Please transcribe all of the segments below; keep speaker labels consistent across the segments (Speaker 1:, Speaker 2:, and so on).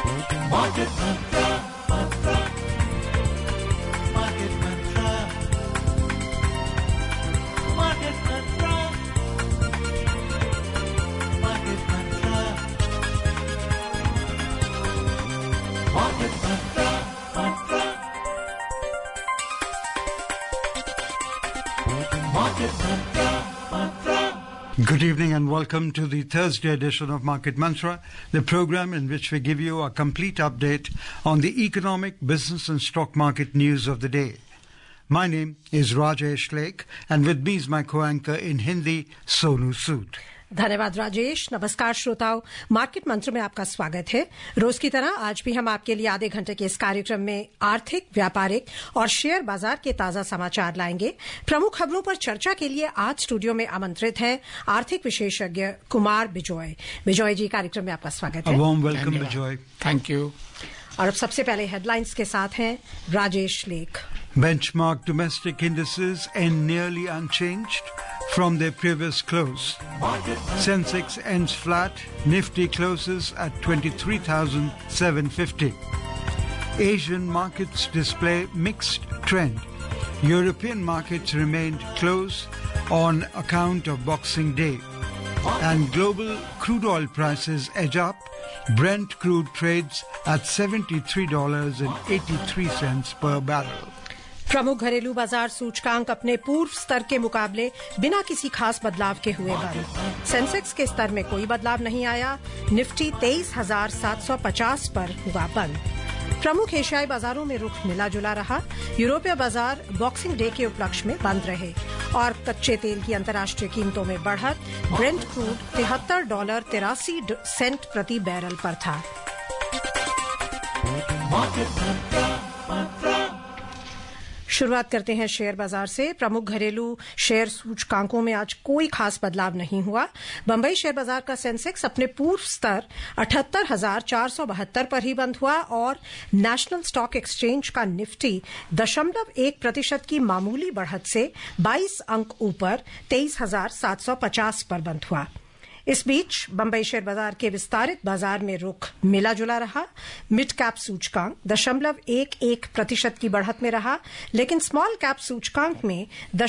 Speaker 1: Market Mantra, Market Mantra, Market Mantra, Market Mantra, Market Mantra, Market Mantra.
Speaker 2: Good evening and welcome to the Thursday edition of Market Mantra, the program in which we give you a complete update on the economic, business and stock market news of the day. My name is Rajesh Lake and with me is my co-anchor in Hindi, Sonu Sood.
Speaker 3: धन्यवाद राजेश। नमस्कार श्रोताओं, market मंत्र में आपका स्वागत है। रोज की तरह आज भी हम आपके लिए आधे घंटे के इस कार्यक्रम में आर्थिक, व्यापारिक और शेयर बाजार के ताजा समाचार लाएंगे। प्रमुख खबरों पर चर्चा के लिए आज स्टूडियो में आमंत्रित हैं आर्थिक विशेषज्ञ कुमार बिजोय। बिजोय जी, कार्यक्रम में आपका स्वागत है।
Speaker 2: Warm welcome Bijoy.
Speaker 4: Thank you.
Speaker 3: और अब सबसे पहले हेडलाइंस के साथ हैं राजेश लेख।
Speaker 2: Benchmark domestic indices end nearly unchanged from their previous close. Sensex ends flat, Nifty closes at 23,750. Asian markets display mixed trend. European markets remained closed on account of Boxing Day. And global crude oil prices edge up. Brent crude trades at $73.83 per barrel.
Speaker 3: प्रमुख घरेलू बाजार सूचकांक अपने पूर्व स्तर के मुकाबले बिना किसी खास बदलाव के हुए बंद। सेंसेक्स के स्तर में कोई बदलाव नहीं आया। निफ्टी 23,750 पर हुआ बंद। प्रमुख एशियाई बाजारों में रुख मिला जुला रहा। यूरोपीय बाजार बॉक्सिंग डे के उपलक्ष्य में बंद रहे और कच्चे तेल की अंतर्राष्ट्रीय कीमतों में बढ़त। ब्रेंट क्रूड $73.83 प्रति बैरल पर था। शुरुआत करते हैं शेयर बाजार से। प्रमुख घरेलू शेयर सूचकांकों में आज कोई खास बदलाव नहीं हुआ। बंबई शेयर बाजार का सेंसेक्स अपने पूर्व स्तर 78,472 पर ही बंद हुआ और नेशनल स्टॉक एक्सचेंज का निफ्टी 0.1% की मामूली बढ़त से 22 अंक ऊपर 23,750 पर बंद हुआ। इस बीच बंबई शेयर बाजार के विस्तारित बाजार में रुख मिला जुला रहा। मिड कैप सूचकांक 0.11% की बढ़त में रहा, लेकिन स्मॉल कैप सूचकांक में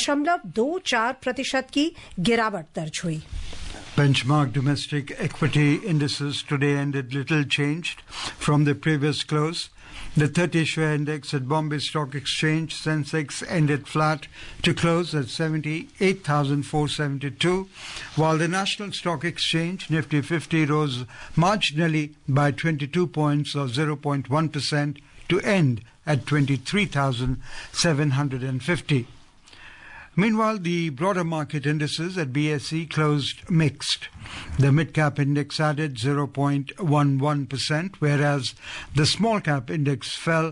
Speaker 3: 0.24% की गिरावट दर्ज हुई।
Speaker 2: Benchmark domestic equity indices today ended little changed from the previous close. The 30-share index at Bombay Stock Exchange, Sensex, ended flat to close at 78,472, while the National Stock Exchange, Nifty 50, rose marginally by 22 points or 0.1% to end at 23,750. Meanwhile, the broader market indices at BSE closed mixed. The mid-cap index added 0.11%, whereas the small-cap index fell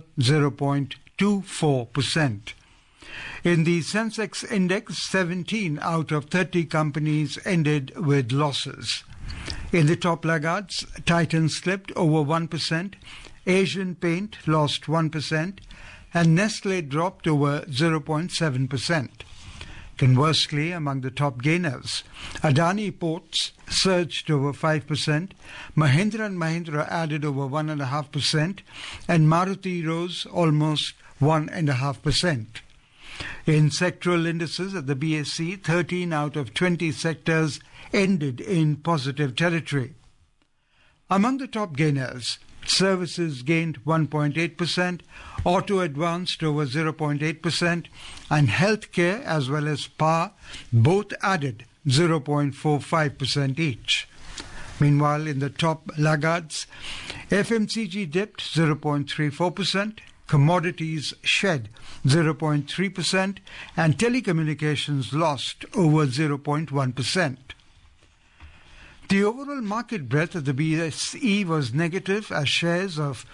Speaker 2: 0.24%. In the Sensex index, 17 out of 30 companies ended with losses. In the top laggards, Titan slipped over 1%, Asian Paint lost 1%, and Nestle dropped over 0.7%. Conversely, among the top gainers, Adani Ports surged over 5%, Mahindra & Mahindra added over 1.5%, and Maruti rose almost 1.5%. In sectoral indices at the BSE, 13 out of 20 sectors ended in positive territory. Among the top gainers, services gained 1.8%, auto advanced over 0.8%, and healthcare as well as power both added 0.45% each. Meanwhile, in the top laggards, FMCG dipped 0.34%, commodities shed 0.3%, and telecommunications lost over 0.1%. The overall market breadth of the BSE was negative as shares of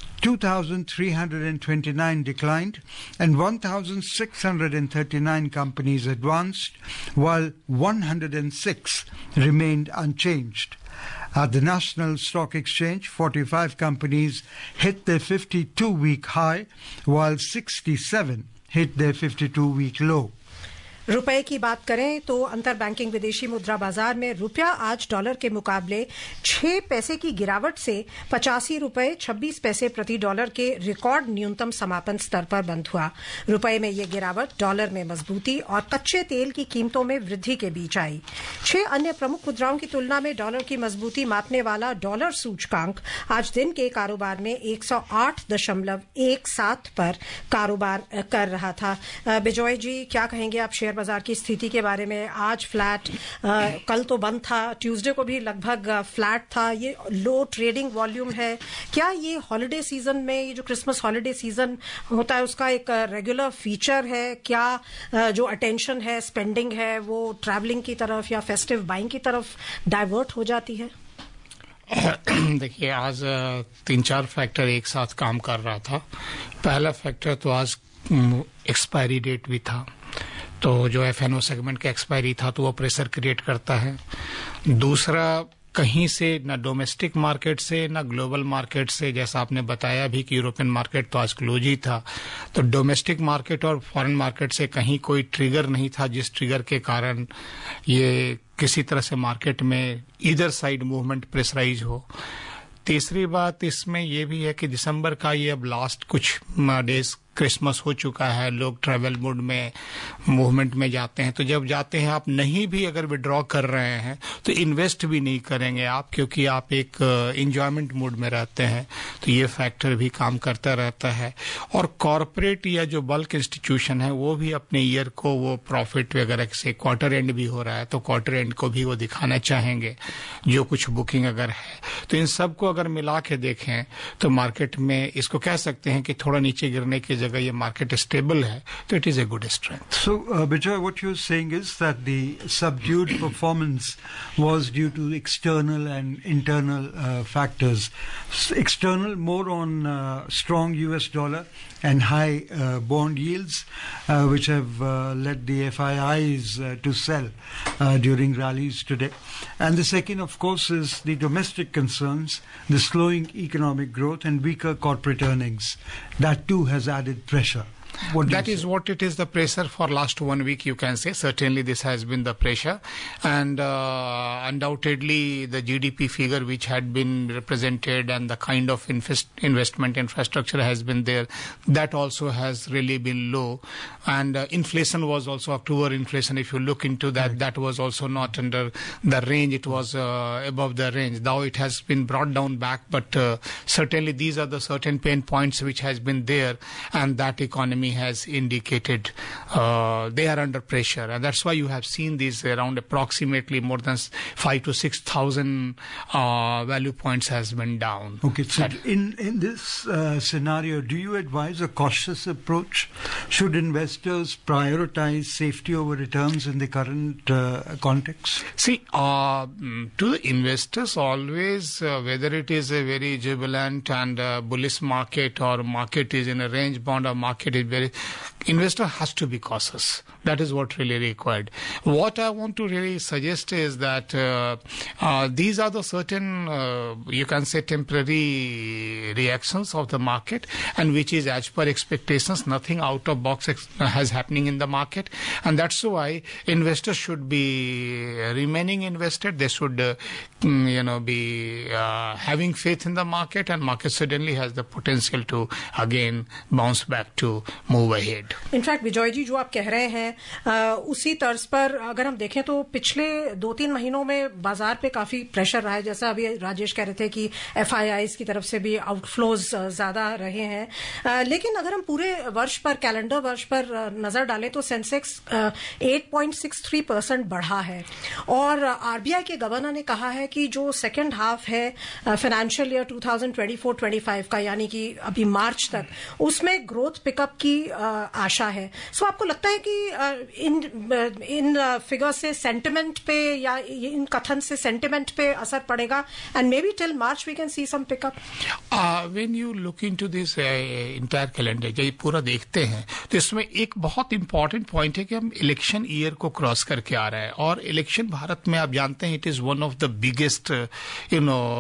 Speaker 2: 2,329 declined and 1,639 companies advanced, while 106 remained unchanged. At the National Stock Exchange, 45 companies hit their 52-week high, while 67 hit their 52-week low.
Speaker 3: रुपए की बात करें तो अंतर banking विदेशी मुद्रा बाजार में रुपया आज डॉलर के मुकाबले 6 पैसे की गिरावट से 85 रुपए 26 पैसे प्रति डॉलर के रिकॉर्ड न्यूनतम समापन स्तर पर बंद हुआ। रुपए में यह गिरावट डॉलर में मजबूती और कच्चे तेल की कीमतों में वृद्धि के बीच आई। 6 अन्य प्रमुख मुद्राओं की तुलना में डॉलर की मजबूती मापने वाला डॉलर सूचकांक आज दिन के कारोबार में 108.17 पर कारोबार कर रहा था। बिजॉय जी, क्या कहेंगे आप शेयर बाजार की स्थिति के बारे में? आज फ्लैट, कल तो बंद था, ट्यूसडे को भी लगभग फ्लैट था, ये लो ट्रेडिंग वॉल्यूम है। क्या ये हॉलिडे सीजन में, ये जो क्रिसमस हॉलिडे सीजन होता है उसका एक रेगुलर फीचर है? क्या जो अटेंशन है, स्पेंडिंग है, वो ट्रैवलिंग की तरफ या फेस्टिव बाइंग की तरफ डाइवर्ट हो जाती है?
Speaker 4: देखिए, आज 3-4 फैक्टर एक साथ काम कर रहा था। पहला फैक्टर तो आज एक्सपायरी डेट भी था, तो जो एफएनओ सेगमेंट का एक्सपायरी था तो वो प्रेशर क्रिएट करता है। दूसरा, कहीं से ना डोमेस्टिक मार्केट से ना ग्लोबल मार्केट से, जैसा आपने बताया भी कि यूरोपियन मार्केट तो आज क्लोज ही था, तो डोमेस्टिक मार्केट और फॉरेन मार्केट से कहीं कोई ट्रिगर नहीं था जिस ट्रिगर के कारण ये किसी तरह से मार्केट में इधर साइड मूवमेंट प्रेशराइज हो। तीसरी बात इसमें यह भी है कि दिसंबर का ये अब लास्ट कुछ डेज क्रिसमस हो चुका है, लोग ट्रैवल मूड में, मूवमेंट में जाते हैं। तो जब जाते हैं, आप नहीं भी अगर विड्रॉ कर रहे हैं तो इन्वेस्ट भी नहीं करेंगे आप, क्योंकि आप एक एंजॉयमेंट मूड में रहते हैं। तो ये फैक्टर भी काम करता रहता है। और कॉरपोरेट या जो बल्क इंस्टीट्यूशन है वो भी अपने ईयर को वो प्रॉफिट वगैरह से, क्वार्टर एंड भी हो रहा है तो क्वार्टर एंड को भी वो दिखाना चाहेंगे जो कुछ बुकिंग अगर है। तो इन सब को अगर मिला के देखें तो मार्केट में इसको कह सकते हैं कि थोड़ा नीचे गिरने की जगह ये मार्केट स्टेबल है, तो it is a good strength.
Speaker 2: So, Bijoy, what you're saying is that the subdued performance was due to external and internal factors. External, more on strong US dollar and high bond yields, which have led the FIIs to sell during rallies today. And the second, of course, is the domestic concerns, the slowing economic growth and weaker corporate earnings. That too has added pressure.
Speaker 4: That is what it is, the pressure for last 1 week, you can say. Certainly this has been the pressure, and undoubtedly the GDP figure which had been represented and the kind of investment infrastructure has been there, that also has really been low. And inflation was also, October inflation, if you look into that, that was also not under the range, it was above the range. Now it has been brought down back, but certainly these are the certain pain points which has been there, and that economy has indicated they are under pressure, and that's why you have seen these around approximately more than 5,000 to 6,000 value points has been down.
Speaker 2: Okay, so in this scenario, do you advise a cautious approach? Should investors prioritize safety over returns in the current context?
Speaker 4: See, to the investors always, whether it is a very jubilant and bullish market or market is in a range bound or market is very, investor has to be cautious. That is what really required. What I want to really suggest is that these are the certain, you can say, temporary reactions of the market, and which is as per expectations. Nothing out of box has happening in the market, and that's why investors should be remaining invested. They should, be having faith in the market, and market certainly has the potential to again bounce back to move ahead.
Speaker 3: In fact Vijay ji, जो आप कह रहे हैं उसी तर्ज पर अगर हम देखें तो पिछले 2-3 महीनों में बाजार पे काफी प्रेशर रहा है। जैसा अभी राजेश कह रहे थे कि एफआईआईज की तरफ से भी आउटफ्लोज ज्यादा रहे हैं, लेकिन अगर हम पूरे वर्ष पर, कैलेंडर वर्ष पर नजर डालें तो सेंसेक्स 8.63% बढ़ा है। और आरबीआई के गवर्नर ने कहा है कि जो सेकेंड हाफ है फाइनेंशियल ईयर 2024-25 का, यानी कि अभी मार्च तक, उसमें ग्रोथ पिकअप की आशा है। सो आपको लगता है कि इन फिगर से सेंटिमेंट पे या इन कथन से सेंटिमेंट पे असर पड़ेगा, and may be till March we can see some pickup?
Speaker 4: When you look into this entire calendar, जब ये पूरा देखते हैं तो इसमें एक बहुत इंपॉर्टेंट पॉइंट है कि हम इलेक्शन ईयर को क्रॉस करके आ रहे हैं, और इलेक्शन भारत में आप जानते हैं it is one of the biggest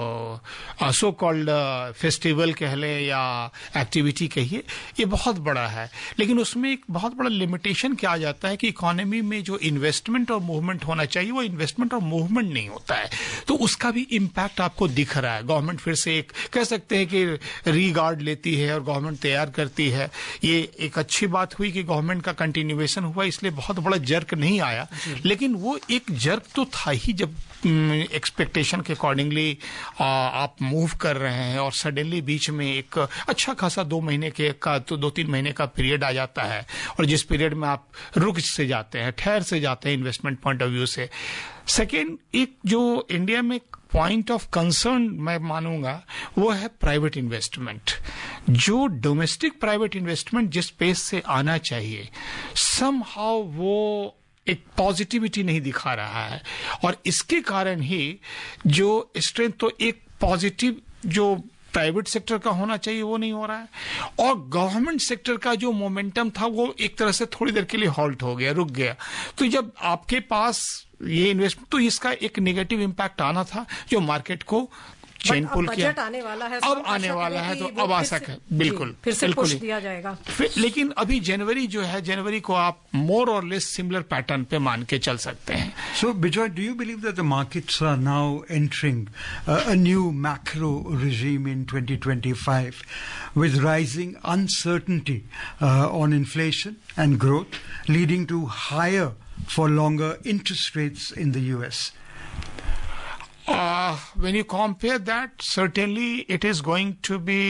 Speaker 4: so called festival कह लें या एक्टिविटी कहिए, ये बहुत बड़ा है। है, लेकिन उसमें एक बहुत बड़ा लिमिटेशन क्या आ जाता है कि इकोनॉमी में जो इन्वेस्टमेंट और मूवमेंट होना चाहिए वो इन्वेस्टमेंट और मूवमेंट नहीं होता है, तो उसका भी इम्पैक्ट आपको दिख रहा है। गवर्नमेंट फिर से एक कह सकते हैं कि रीगार्ड लेती है और गवर्नमेंट तैयार करती है। ये एक अच्छी बात हुई कि गवर्नमेंट का कंटिन्यूएशन हुआ, इसलिए बहुत बड़ा जर्क नहीं आया, लेकिन वो एक जर्क तो था ही जब एक्सपेक्टेशन के अकॉर्डिंगली आप मूव कर रहे हैं और सडनली बीच में एक अच्छा खासा 2 महीने के का तो 2-3 महीने का पीरियड आ जाता है, और जिस पीरियड में आप रुक से जाते हैं, ठहर से जाते हैं इन्वेस्टमेंट पॉइंट ऑफ व्यू से। सेकेंड, एक जो इंडिया में पॉइंट ऑफ कंसर्न मैं मानूंगा वो है प्राइवेट इन्वेस्टमेंट। जो डोमेस्टिक प्राइवेट इन्वेस्टमेंट जिस पेस से आना चाहिए, समहाउ वो एक पॉजिटिविटी नहीं दिखा रहा है, और इसके कारण ही जो स्ट्रेंथ, तो एक पॉजिटिव जो प्राइवेट सेक्टर का होना चाहिए वो नहीं हो रहा है, और गवर्नमेंट सेक्टर का जो मोमेंटम था वो एक तरह से थोड़ी देर के लिए हॉल्ट हो गया, रुक गया। तो जब आपके पास ये इन्वेस्टमेंट, तो इसका एक नेगेटिव इम्पैक्ट आना था जो मार्केट को चेन पुल किया।
Speaker 3: बजट आने वाला है,
Speaker 4: अब आने वाला है, तो अब आ सके बिल्कुल
Speaker 3: फिर से
Speaker 4: बिल्कुल
Speaker 3: पुश दिया जाएगा।
Speaker 4: लेकिन अभी जनवरी जो है, जनवरी को आप मोर और लेस सिमिलर पैटर्न पे मान के चल सकते हैं।
Speaker 2: So, Bijoy, do you believe that the markets are now entering a new macro regime in 2025 with rising uncertainty on inflation and growth, leading to higher for longer interest rates in the US?
Speaker 4: When you compare that, certainly it is going to be,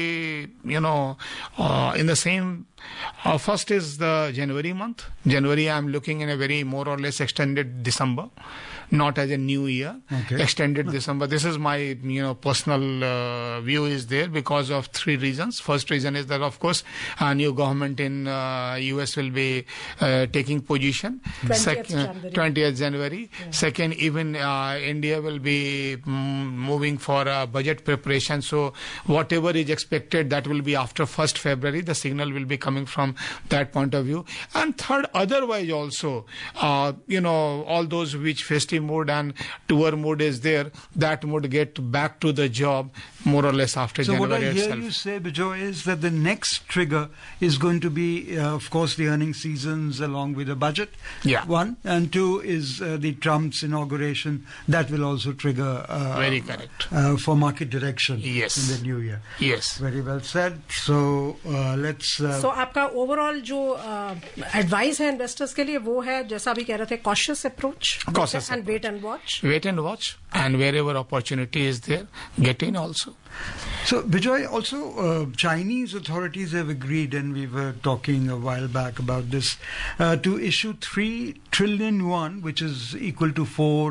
Speaker 4: in the same. First is the January month. January, I'm looking in a very more or less extended December, not as a new year.
Speaker 2: Okay.
Speaker 4: Extended December. This is my, personal view is there because of 3 reasons. First reason is that, of course, a new government in US will be taking position. 20th January. Yeah. Second, even India will be moving for a budget preparation. So whatever is expected, that will be after 1st February. The signal will be coming from that point of view. And third, otherwise also, all those which festive mood and tour mood is there, that would get back to the job more or less after January itself.
Speaker 2: So what I hear you say, Bijoy, is that the next trigger is going to be, of course, the earnings seasons along with the budget.
Speaker 4: Yeah.
Speaker 2: 1. And 2 is the Trump's inauguration. That will also trigger
Speaker 4: very correct
Speaker 2: for market direction.
Speaker 4: Yes.
Speaker 2: In the new year.
Speaker 4: Yes.
Speaker 2: Very well said. So let's...
Speaker 3: So आपका overall जो advice है investors के लिए वो है, जैसा भी कह रहे थे, cautious approach and wait and watch.
Speaker 4: Wait and watch, and wherever opportunity is there, get in also.
Speaker 2: So, Bijoy, also Chinese authorities have agreed, and we were talking a while back about this, to issue 3 trillion yuan, which is equal to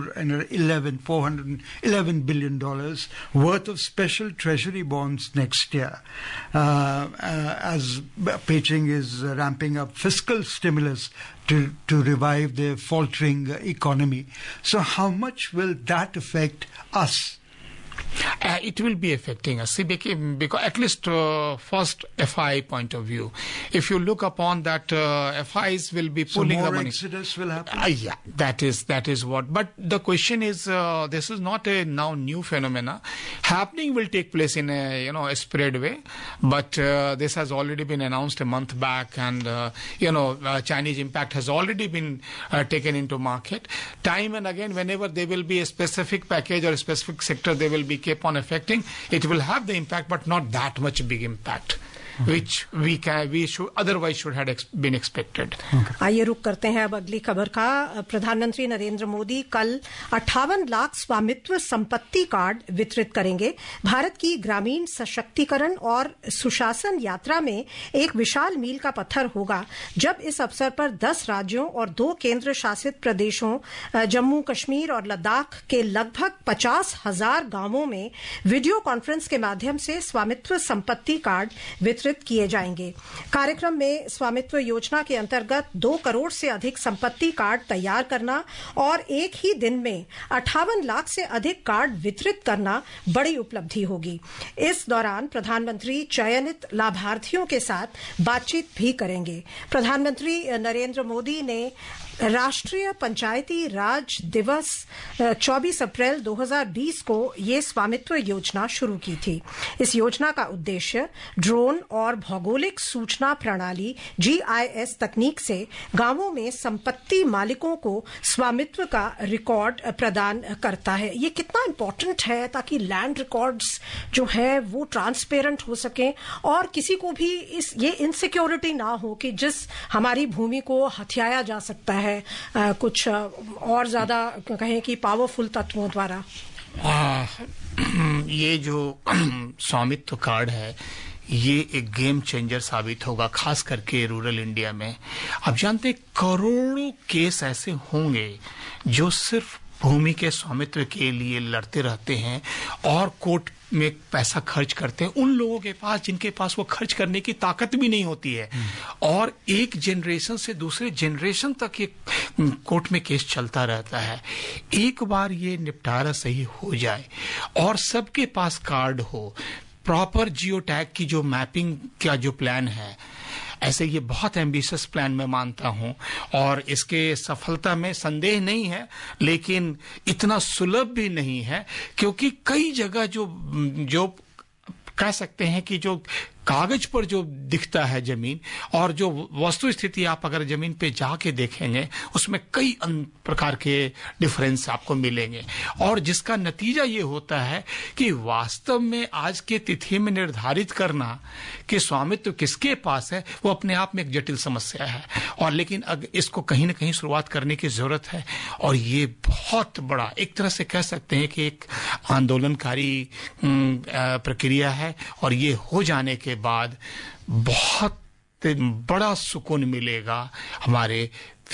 Speaker 2: $411 billion worth of special treasury bonds next year, as Beijing is ramping up fiscal stimulus to revive their faltering economy. So how much will that affect us?
Speaker 4: It will be affecting us. See, because at least first FI point of view, if you look upon that, FIs will be pulling the money.
Speaker 2: So more exodus will happen?
Speaker 4: Yeah, that is what. But the question is, this is not a now new phenomena. Happening will take place in a, a spread way. But this has already been announced a month back, and, Chinese impact has already been taken into market. Time and again, whenever there will be a specific package or a specific sector, they will be kept on affecting. It will have the impact, but not that much big impact, which we should otherwise should have been expected.
Speaker 3: आइए रुक करते हैं अब अगली खबर का. प्रधानमंत्री नरेंद्र मोदी कल 58 लाख स्वामित्व संपत्ति कार्ड वितरित करेंगे. भारत की ग्रामीण सशक्तिकरण और सुशासन यात्रा में एक विशाल मील का पत्थर होगा जब इस अवसर पर 10 राज्यों और 2 केंद्र शासित प्रदेशों जम्मू कश्मीर और लद्दाख के लगभग 50,000 गांवों में वीडियो कॉन्फ्रेंस के माध्यम से स्वामित्व संपत्ति कार्ड वितरित किए जाएंगे. कार्यक्रम में स्वामित्व योजना के अंतर्गत 2 करोड़ से अधिक संपत्ति कार्ड तैयार करना और एक ही दिन में 58 लाख से अधिक कार्ड वितरित करना बड़ी उपलब्धि होगी. इस दौरान प्रधानमंत्री चयनित लाभार्थियों के साथ बातचीत भी करेंगे. प्रधानमंत्री नरेंद्र मोदी ने राष्ट्रीय पंचायती राज दिवस 24 अप्रैल 2020 को ये स्वामित्व योजना शुरू की थी। इस योजना का उद्देश्य ड्रोन और भौगोलिक सूचना प्रणाली GIS तकनीक से गांवों में संपत्ति मालिकों को स्वामित्व का रिकॉर्ड प्रदान करता है। ये कितना इम्पोर्टेंट है ताकि लैंड रिकॉर्ड्स जो है वो ट्रांसपेरेंट हो सके और किसी को भी ये इनसिक्योरिटी ना हो कि जिस हमारी भूमि को हथियाया जा सकता है कुछ और ज्यादा कहें कि पावरफुल तत्वों द्वारा।
Speaker 4: ये जो स्वामित्व कार्ड है ये एक गेम चेंजर साबित होगा, खास करके रूरल इंडिया में। आप जानते हैं करोड़ों केस ऐसे होंगे जो सिर्फ भूमि के स्वामित्व के लिए लड़ते रहते हैं और कोर्ट में पैसा खर्च करते हैं उन लोगों के पास जिनके पास वो खर्च करने की ताकत भी नहीं होती है, और एक जनरेशन से दूसरे जनरेशन तक ये कोर्ट में केस चलता रहता है। एक बार ये निपटारा सही हो जाए और सबके पास कार्ड हो, प्रॉपर जियो टैग की जो मैपिंग का जो प्लान है, ऐसे ये बहुत एम्बिशियस प्लान मैं मानता हूं और इसके सफलता में संदेह नहीं है, लेकिन इतना सुलभ भी नहीं है क्योंकि कई जगह जो कह सकते हैं कि जो कागज पर जो दिखता है जमीन और जो वस्तु स्थिति आप अगर जमीन पे जाके देखेंगे उसमें कई प्रकार के डिफरेंस आपको मिलेंगे, और जिसका नतीजा ये होता है कि वास्तव में आज के तिथि में निर्धारित करना कि स्वामित्व किसके पास है वो अपने आप में एक जटिल समस्या है। और लेकिन इसको कहीं ना कहीं शुरुआत करने की जरूरत है और ये बहुत बड़ा एक तरह से कह सकते हैं कि एक आंदोलनकारी प्रक्रिया है, और ये हो जाने के बाद बहुत बड़ा सुकून मिलेगा हमारे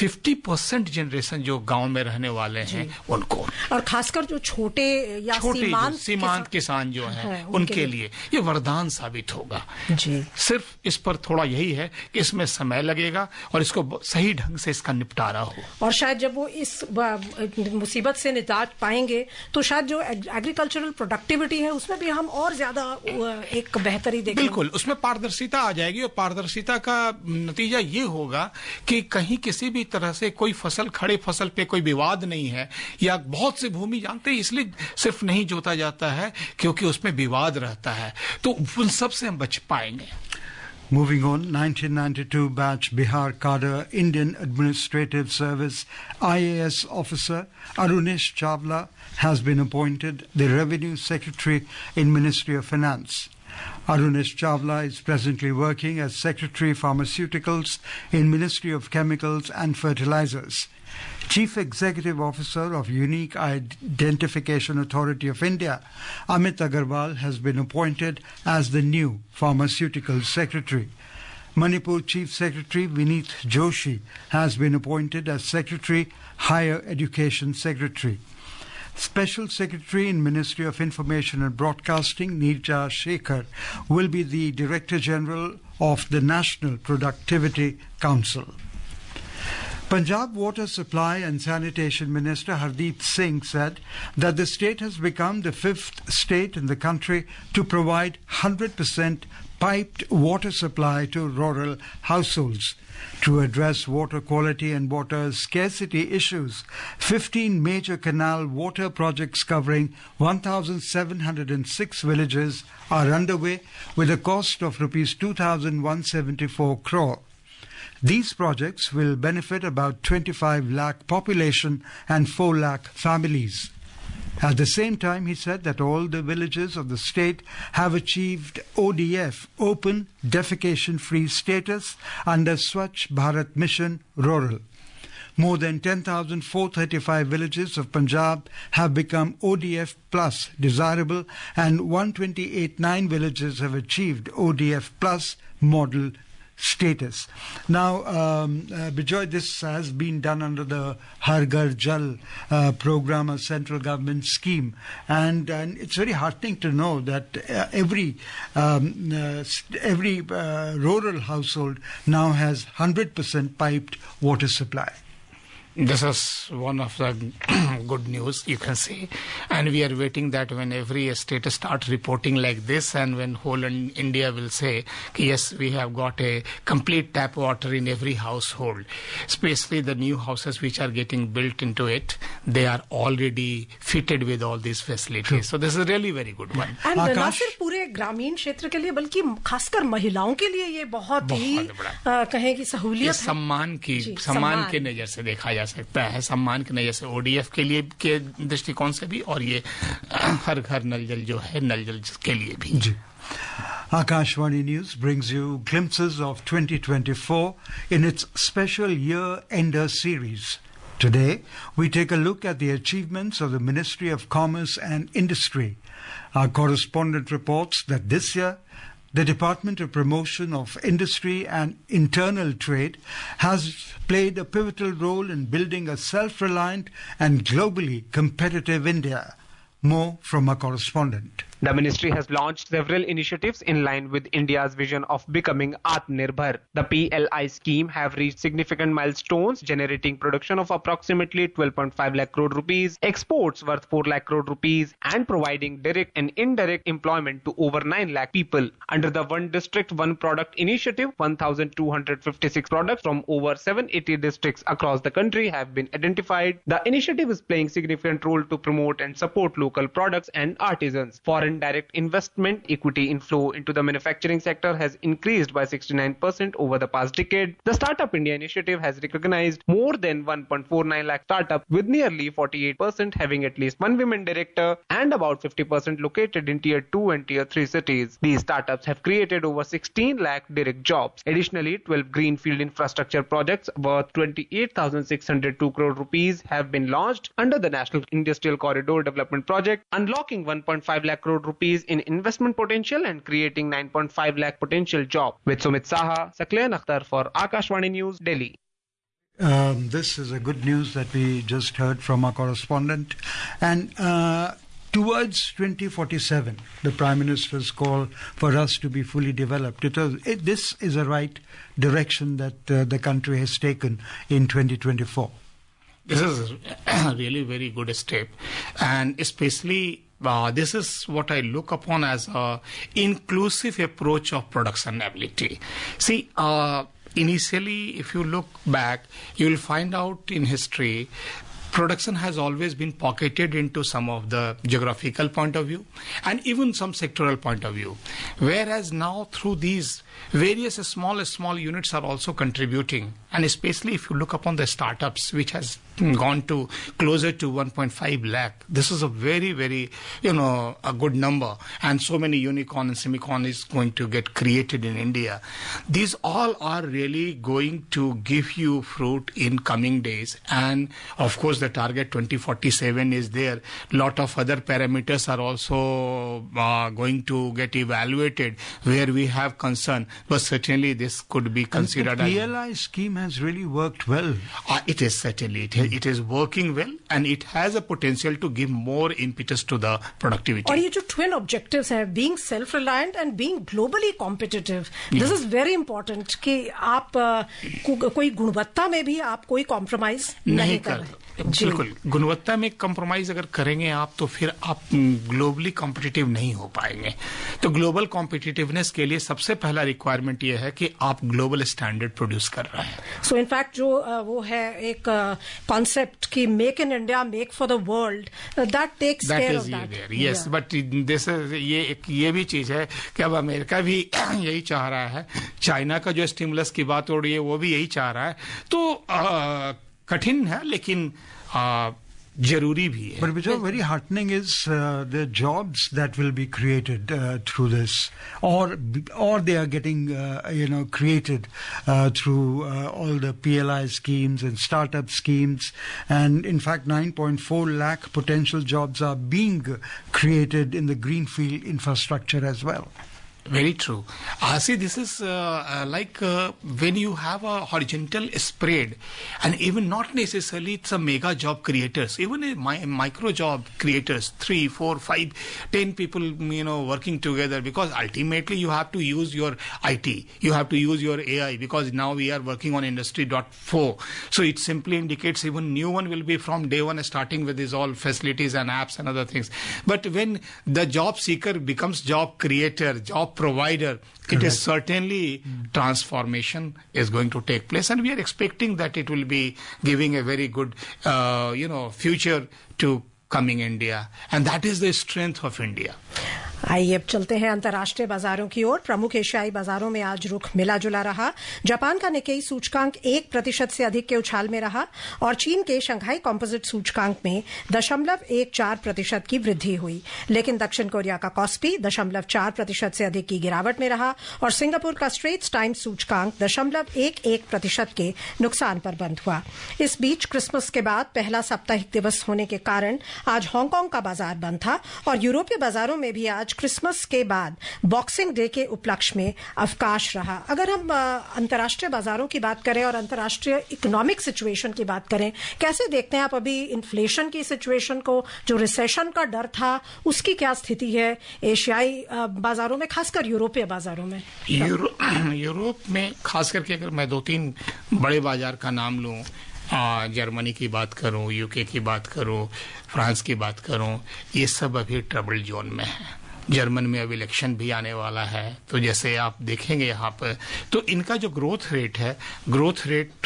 Speaker 4: 50% जनरेशन जो गांव में रहने वाले हैं उनको, और
Speaker 3: खासकर जो छोटे या
Speaker 4: सीमांत किसान जो हैं उनके लिए ये वरदान साबित होगा जी। सिर्फ इस पर थोड़ा यही है कि इसमें समय लगेगा और इसको सही ढंग से इसका निपटारा हो,
Speaker 3: और शायद जब वो इस मुसीबत से निजात पाएंगे तो शायद जो एग्रीकल्चरल प्रोडक्टिविटी है उसमें भी हम और ज्यादा एक बेहतरी देखेंगे।
Speaker 4: बिल्कुल, उसमें पारदर्शिता आ जाएगी और पारदर्शिता का नतीजा ये होगा कि कहीं किसी भी तरह से कोई फसल, खड़े फसल पे कोई विवाद नहीं है, या बहुत से भूमि जानते हैं इसलिए सिर्फ नहीं जोता जाता है क्योंकि उसमें विवाद रहता है, तो उन सब से हम बच पाएंगे।
Speaker 2: Moving on, 1992 batch Bihar cadre Indian Administrative Service IAS officer Arunesh Chawla has been appointed the Revenue Secretary in Ministry of Finance. Arunesh Chawla is presently working as Secretary Pharmaceuticals in Ministry of Chemicals and Fertilizers. Chief Executive Officer of Unique Identification Authority of India, Amit Agarwal, has been appointed as the new Pharmaceutical Secretary. Manipur Chief Secretary Vineet Joshi has been appointed as Secretary, Higher Education Secretary. Special Secretary in Ministry of Information and Broadcasting, Neerja Shekhar, will be the Director General of the National Productivity Council. Punjab Water Supply and Sanitation Minister Hardeep Singh said that the state has become the 5th state in the country to provide 100% piped water supply to rural households. To address water quality and water scarcity issues, 15 major canal water projects covering 1,706 villages are underway with a cost of Rs 2,174 crore. These projects will benefit about 25 lakh population and 4 lakh families. At the same time, he said that all the villages of the state have achieved ODF, Open Defecation Free status under Swachh Bharat Mission Rural. More than 10,435 villages of Punjab have become ODF plus desirable, and 128 villages have achieved ODF plus model status. Now, Bijoy, this has been done under the Har Ghar Jal program, a central government scheme, and it's very heartening to know that every rural household now has 100% piped water supply.
Speaker 4: This is one of the good news, you can say. And we are waiting that when every state starts reporting like this, and when whole India will say, yes, we have got a complete tap water in every household. Especially the new houses which are getting built into it, they are already fitted with all these facilities.
Speaker 2: True.
Speaker 4: So this is really very good one.
Speaker 3: And ना
Speaker 2: आकाश?
Speaker 3: सिर्फ पूरे ग्रामीण क्षेत्र के लिए बल्कि खासकर महिलाओं के लिए ये बहुत ही
Speaker 4: बड़ा।
Speaker 3: कहें कि
Speaker 4: ये
Speaker 3: सहूलियत है।
Speaker 4: सम्मान की
Speaker 3: जी,
Speaker 4: सम्मान
Speaker 3: सम्मान।
Speaker 4: के नजर से देखा जा सकता है, सम्मान की नजर से ओडीएफ के लिए के दृष्टिकोण से भी, और ये हर घर नल जल जो है नल जल के लिए भी।
Speaker 2: जी. Akashvani News brings you glimpses of 2024 in its special year-ender series. Today, we take a look at the achievements of the Ministry of Commerce and Industry. Our correspondent reports that this year, the Department of Promotion of Industry and Internal Trade has played a pivotal role in building a self-reliant and globally competitive India. More from our correspondent.
Speaker 5: The ministry has launched several initiatives in line with India's vision of becoming Atmanirbhar. The PLI scheme have reached significant milestones, generating production of approximately 12.5 lakh crore rupees, exports worth 4 lakh crore rupees, and providing direct and indirect employment to over 9 lakh people. Under the One District, One Product initiative, 1,256 products from over 780 districts across the country have been identified. The initiative is playing significant role to promote and support local products and artisans. Foreign direct investment equity inflow into the manufacturing sector has increased by 69% over the past decade. The Startup India initiative has recognized more than 1.49 lakh startups, with nearly 48% having at least one women director and about 50% located in Tier 2 and Tier 3 cities. These startups have created over 16 lakh direct jobs. Additionally, 12 greenfield infrastructure projects worth 28,602 crore rupees have been launched under the National Industrial Corridor Development Project, unlocking 1.5 lakh crore rupees in investment potential and creating 9.5 lakh potential jobs. With Sumit Saha, Saklean Akhtar for Akashvani News, Delhi.
Speaker 2: This is a good news that we just heard from our correspondent. And towards 2047, the Prime Minister's call for us to be fully developed. This is a right direction that the country has taken in 2024.
Speaker 4: This is a really very good step, and especially this is what I look upon as a inclusive approach of production ability. See, initially, if you look back, you will find out in history, production has always been pocketed into some of the geographical point of view and even some sectoral point of view. Whereas now through these various small units are also contributing, and especially if you look upon the startups which has gone to closer to 1.5 lakh. This is a very, very, a good number, and so many unicorn and semicorn is going to get created in India. These all are really going to give you fruit in coming days, and of course the target 2047 is there. Lot of other parameters are also going to get evaluated where we have concern, but certainly this could be considered.
Speaker 2: And the PLI scheme has really worked well.
Speaker 4: It is certainly. It is working well, and it has a potential to give more impetus to the productivity.
Speaker 3: और ये जो twin objectives हैं, being self-reliant and being globally competitive, this is very important कि आप कोई गुणवत्ता में भी आप कोई compromise नहीं कर रहे.
Speaker 4: बिल्कुल, गुणवत्ता में कंप्रोमाइज अगर करेंगे आप तो फिर आप ग्लोबली कॉम्पिटिटिव नहीं हो पाएंगे. तो ग्लोबल कॉम्पिटिटिवनेस के लिए सबसे पहला रिक्वायरमेंट ये है कि आप ग्लोबल स्टैंडर्ड प्रोड्यूस कर रहे हैं.
Speaker 3: सो इनफैक्ट जो वो है एक कॉन्सेप्ट कि make in India, make for the world, that takes care of that.
Speaker 4: Yes, but this ये भी चीज है कि अब अमेरिका भी यही चाह रहा है, चाइना का जो स्टिमुलस की बात हो रही है वो भी यही चाह रहा है. तो कठिन है लेकिन जरूरी भी है.
Speaker 2: But which are very heartening is the jobs that will be created through this, or they are getting created through all the PLI schemes and startup schemes, and in fact 9.4 lakh potential jobs are being created in the greenfield infrastructure as well.
Speaker 4: Very true. See, this is like when you have a horizontal spread, and even not necessarily it's a mega job creators, even a micro job creators, 3, 4, 5, 10 people, working together, because ultimately you have to use your IT, you have to use your AI, because now we are working on Industry 4. So it simply indicates even new one will be from day one, starting with these all facilities and apps and other things. But when the job seeker becomes job creator, job provider, it is certainly transformation is going to take place, and we are expecting that it will be giving a very good, future to coming India, and that is the strength of India.
Speaker 3: आइए अब चलते हैं अंतर्राष्ट्रीय बाजारों की ओर। प्रमुख एशियाई बाजारों में आज रुख मिला जुला रहा। जापान का निकेई सूचकांक 1% से अधिक के उछाल में रहा और चीन के शंघाई कॉम्पोजिट सूचकांक में 0.14% की वृद्धि हुई, लेकिन दक्षिण कोरिया का कॉस्पी 0.4% से अधिक की गिरावट में रहा और सिंगापुर का स्ट्रेट्स टाइम्स सूचकांक 0.11% के नुकसान पर बंद हुआ। इस बीच क्रिसमस के बाद पहला साप्ताहिक दिवस होने के कारण आज हांगकांग का बाजार बंद था और यूरोपीय बाजारों में भी आज क्रिसमस के बाद बॉक्सिंग डे के उपलक्ष्य में अवकाश रहा। अगर हम अंतर्राष्ट्रीय बाजारों की बात करें और अंतर्राष्ट्रीय इकोनॉमिक सिचुएशन की बात करें, कैसे देखते हैं आप अभी इन्फ्लेशन की सिचुएशन को? जो रिसेशन का डर था उसकी क्या स्थिति है एशियाई बाजारों में, खासकर यूरोपीय बाजारों में?
Speaker 4: यूरोप में खास करके अगर मैं 2-3 बड़े बाजार का नाम लूं, जर्मनी की बात करूं, यूके की बात करूं, फ्रांस की बात करूं, ये सब अभी ट्रबल जोन में है। जर्मन में अब इलेक्शन भी आने वाला है, तो जैसे आप देखेंगे यहाँ पर, तो इनका जो ग्रोथ रेट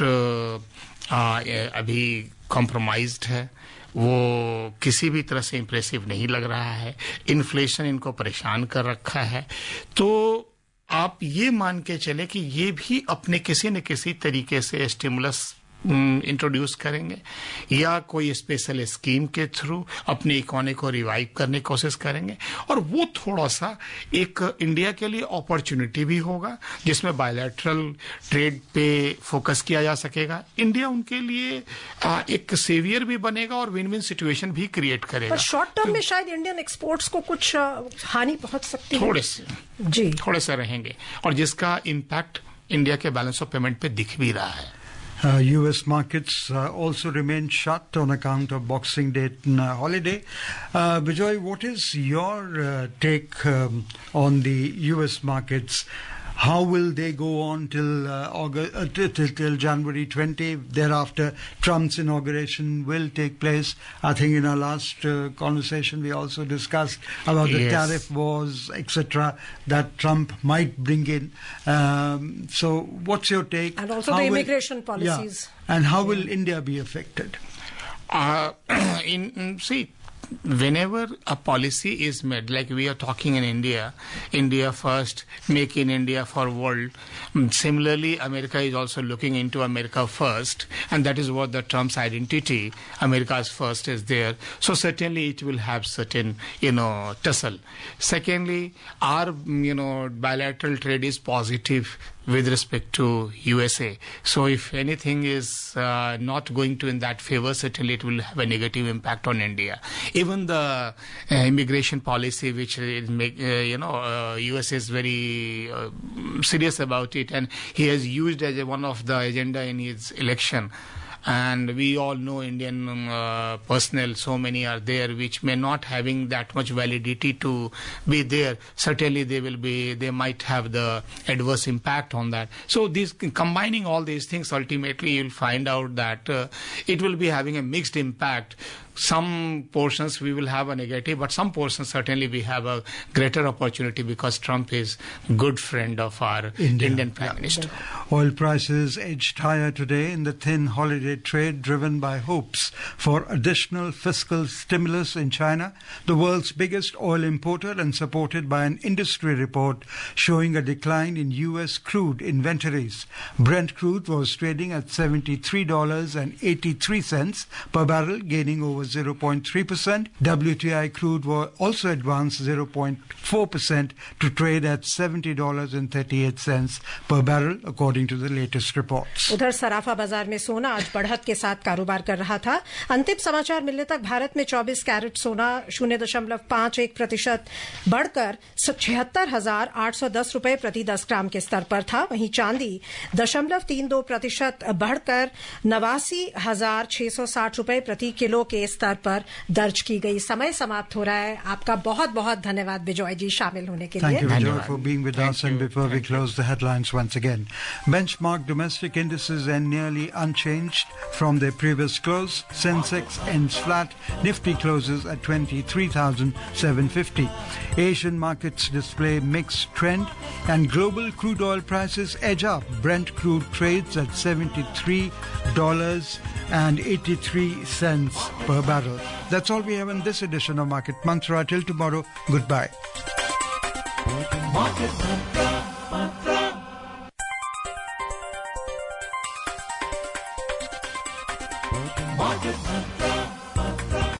Speaker 4: अभी कॉम्प्रोमाइज्ड है, वो किसी भी तरह से इम्प्रेसिव नहीं लग रहा है। इन्फ्लेशन इनको परेशान कर रखा है। तो आप ये मान के चले कि ये भी अपने किसी न किसी तरीके से स्टिमुलस इंट्रोड्यूस करेंगे या कोई स्पेशल स्कीम के थ्रू अपनी इकोनॉमी को रिवाइव करने की कोशिश करेंगे, और वो थोड़ा सा एक इंडिया के लिए अपॉर्चुनिटी भी होगा जिसमें बायलैटरल ट्रेड पे फोकस किया जा सकेगा। इंडिया उनके लिए एक सेवियर भी बनेगा और विन विन सिचुएशन भी क्रिएट करेगा।
Speaker 3: पर शॉर्ट टर्म में शायद इंडियन एक्सपोर्ट्स को कुछ हानि पहुंच सकती है, थोड़े से
Speaker 4: रहेंगे, और जिसका इम्पैक्ट इंडिया के बैलेंस ऑफ पेमेंट पे दिख भी रहा है।
Speaker 2: U.S. markets also remain shut on account of Boxing Day holiday. Bijoy, what is your take on the U.S. markets? How will they go on till till January 20? Thereafter, Trump's inauguration will take place. I think in our last conversation we also discussed about the tariff wars, etc., that Trump might bring in. So, what's your take?
Speaker 3: And also the immigration policies.
Speaker 2: Yeah. And how will India be affected?
Speaker 4: See, whenever a policy is made, like we are talking in India first, make in India for world. Similarly, America is also looking into America first, and that is what the Trump's identity, America's first, is there. So certainly it will have certain, tussle. Secondly, our, bilateral trade is positive with respect to USA. So if anything is not going to in that favor, certainly it will have a negative impact on India. Even the immigration policy, which is US is very serious about it, and he has used as one of the agenda in his election. And we all know Indian personnel, so many are there, which may not having that much validity to be there. Certainly they might have the adverse impact on that. So combining all these things, ultimately you'll find out that it will be having a mixed impact. Some portions we will have a negative, but some portions certainly we have a greater opportunity because Trump is good friend of our Indian Prime Minister.
Speaker 2: Oil prices edged higher today in the thin holiday trade, driven by hopes for additional fiscal stimulus in China, the world's biggest oil importer, and supported by an industry report showing a decline in U.S. crude inventories. Brent crude was trading at $73.83 per barrel, gaining over was 0.3%. WTI crude also advanced 0.4% to trade at $70.38 per barrel, according to the latest reports.
Speaker 3: उधर सराफा बाजार में सोना आज बढ़त के साथ कारोबार कर रहा था. अंतिम समाचार मिलने तक भारत में 24 कैरेट सोना 0.51% बढ़कर 76,810 रुपए प्रति 10 ग्राम के स्तर पर था. वहीं चांदी 0.32% बढ़कर 89,660 रुपए प्रति किलो के स्तर पर दर्ज की गई. समय समाप्त हो रहा है. आपका बहुत बहुत धन्यवाद विजय जी शामिल होने के लिए.
Speaker 2: Thank you, Vijay, for being with us. And before we close the headlines once again, benchmark domestic indices are nearly unchanged from their previous close. Sensex ends flat. Nifty closes at 23,750. Asian markets display mixed trend, and global crude oil prices edge up. Brent crude trades at $73.83 per barrel. That's all we have in this edition of Market Mantra. Till tomorrow, goodbye.
Speaker 1: Market Mantra, Mantra. Market Mantra.